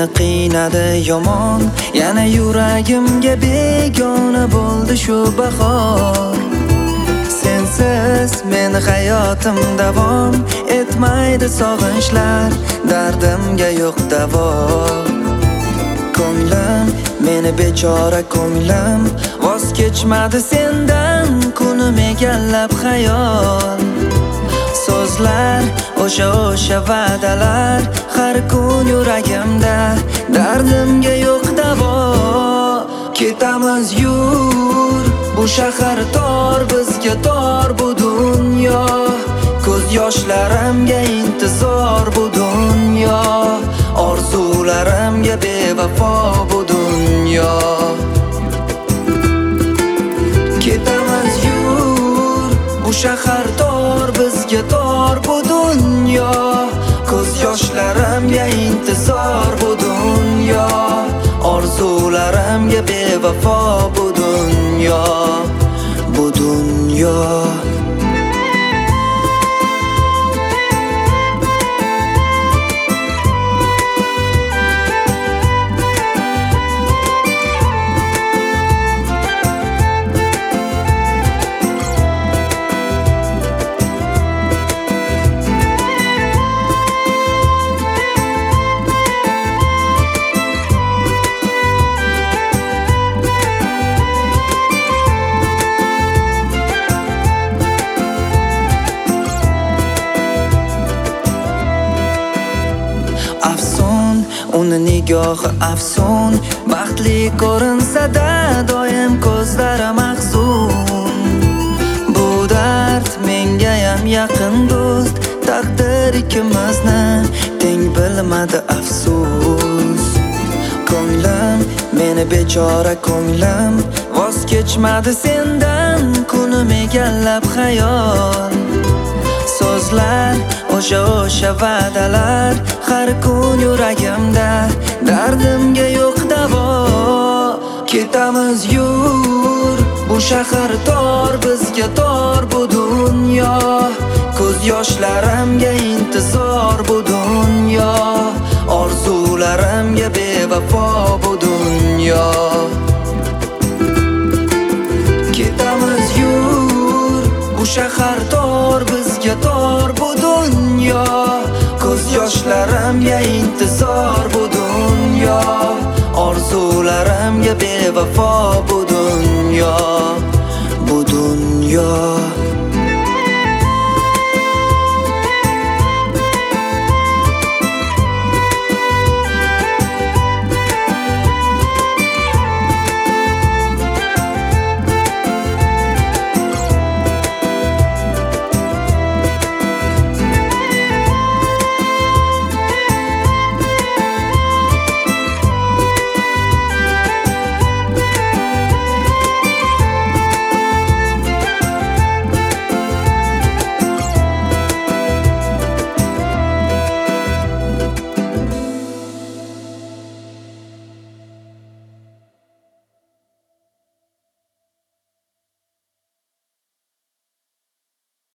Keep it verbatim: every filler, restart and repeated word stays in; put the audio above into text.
meni qiynadi yomon, yana yuragimga begona bo'ldi shu bahor. Sensiz meni hayotim davom etmaydi, sog'inchlar dardimga yo'q davo. Ko'nglim, meni bechora ko'nglim, voz kechmadi sendan kunim egallab xayol. So'zlar, o'sha o'sha va'dalar, har kun yuragimda dardimga yo'q davo. Ketamiz yur, bu shahar tor, bizga tor bu dunyo. Ko'z yoshlarimga intizor bu dunyo, orzularimga bevafo bu dunyo. Ketamiz yur, bu shahar tor, bizga tor bu dunyo. Ko'z yoshlarimga intizor bu dunyo, orzularimga bevafo bu dunyo, bu dunyo. Afsun, uni nigohi afsun, baxtli ko'rinsa-da doim ko'zlari mahzun. Bu dard mengayam yaqin do'st, taqdir ikkimizni teng bilmadi afsus. Ko'nglim, meni bechora ko'nglim, voz kechmadi sendan kunim egallab xayol. So'zlar, o'sha o'sha va'dalar, har kun yuragimda dardimga yo'q davo. Ketamiz yur, bu shahar tor, bizga tor bu dunyo. Ko'z yoshlarimga intizor bu dunyo, orzularimga bevafo bu dunyo. Ketamiz yur, bu shahar tor, bizga tor bu dunyo. Ko'z yoshlarimga intizor bu dunyo, orzularimga bevafo bu dunyo, bu dunyo.